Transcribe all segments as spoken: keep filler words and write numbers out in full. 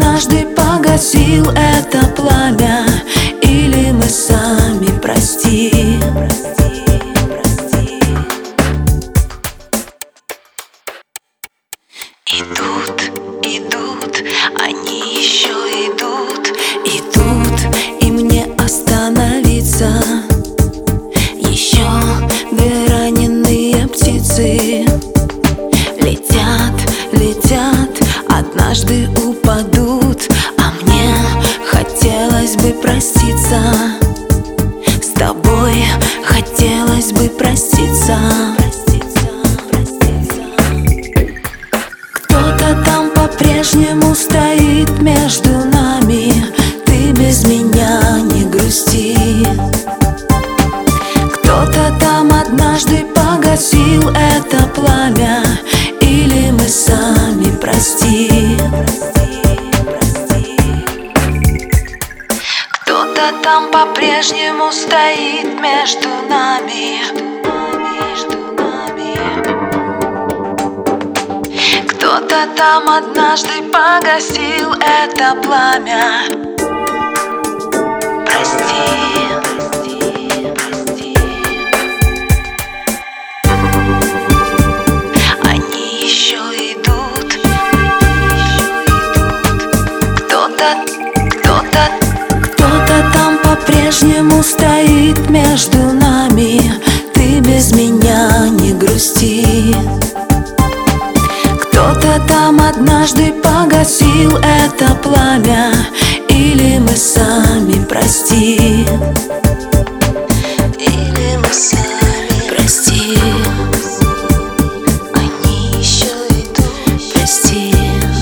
однажды погасил это пламя, или мы сами, прости. Идут, идут, они еще идут, идут, и мне остановиться. Еще две раненые птицы летят, летят, однажды упадут, а мне хотелось бы проститься. С тобой хотелось бы проститься. Кто-то там по-прежнему стоит между нами, ты без меня не грусти. Кто-то там однажды погасил это пламя, или мы сами, прости. Кто-то там по-прежнему стоит между нами. Кто-то там однажды погасил это пламя. Прости. Они еще идут. Кто-то, кто-то, кто-то там по-прежнему стоит между нами, ты без меня не грусти. Кто-то там однажды погасил это пламя, или мы сами, прости. Или мы сами, прости. Они еще идут, прости.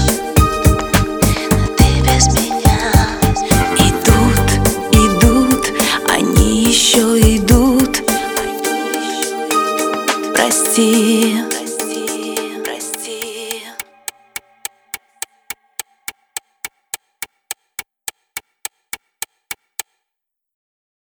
Ты без меня. Идут, идут, они еще идут, прости.